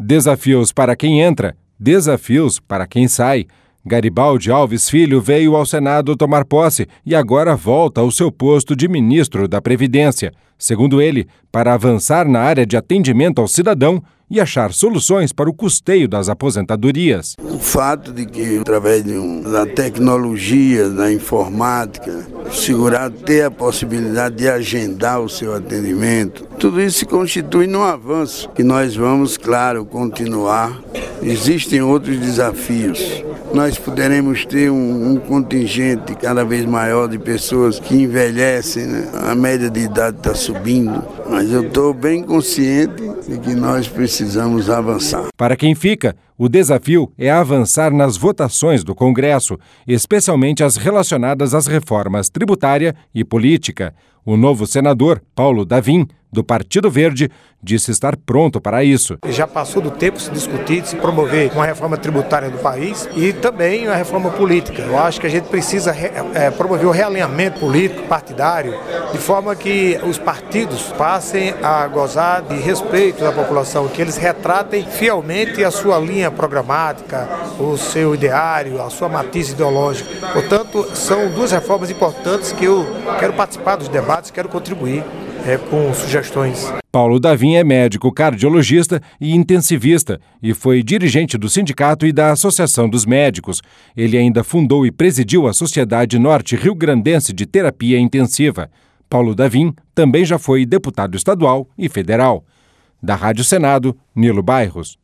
Desafios para quem entra, desafios para quem sai. Garibaldi Alves Filho veio ao Senado tomar posse e agora volta ao seu posto de ministro da Previdência. Segundo ele, para avançar na área de atendimento ao cidadão e achar soluções para o custeio das aposentadorias. O fato de que, através da tecnologia, da informática, o segurado ter a possibilidade de agendar o seu atendimento, tudo isso se constitui num avanço que nós vamos, claro, continuar. Existem outros desafios. Nós poderemos ter um contingente cada vez maior de pessoas que envelhecem, né? A média de idade está subindo, mas eu estou bem consciente de que nós precisamos avançar. Para quem fica, o desafio é avançar nas votações do Congresso, especialmente as relacionadas às reformas tributária e política. O novo senador, Paulo Davim, do Partido Verde, disse estar pronto para isso. Já passou do tempo de se discutir, de se promover uma reforma tributária do país e também uma reforma política. Eu acho que a gente precisa promover o realinhamento político, partidário, de forma que os partidos passem a gozar de respeito da população, que eles retratem fielmente a sua linha programática, o seu ideário, a sua matriz ideológica. Portanto, são duas reformas importantes que eu quero participar dos debates, quero contribuir com sugestões. Paulo Davim é médico cardiologista e intensivista e foi dirigente do sindicato e da Associação dos Médicos. Ele ainda fundou e presidiu a Sociedade Norte Rio-Grandense de Terapia Intensiva. Paulo Davim também já foi deputado estadual e federal. Da Rádio Senado, Nilo Bairros.